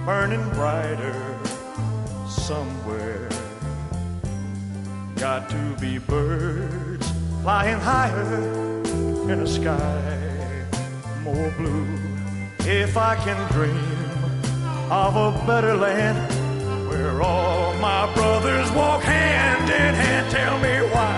burning brighter somewhere. Got to be birds flying higher in a sky more blue. If I can dream of a better land where all my brothers walk hand in hand, tell me why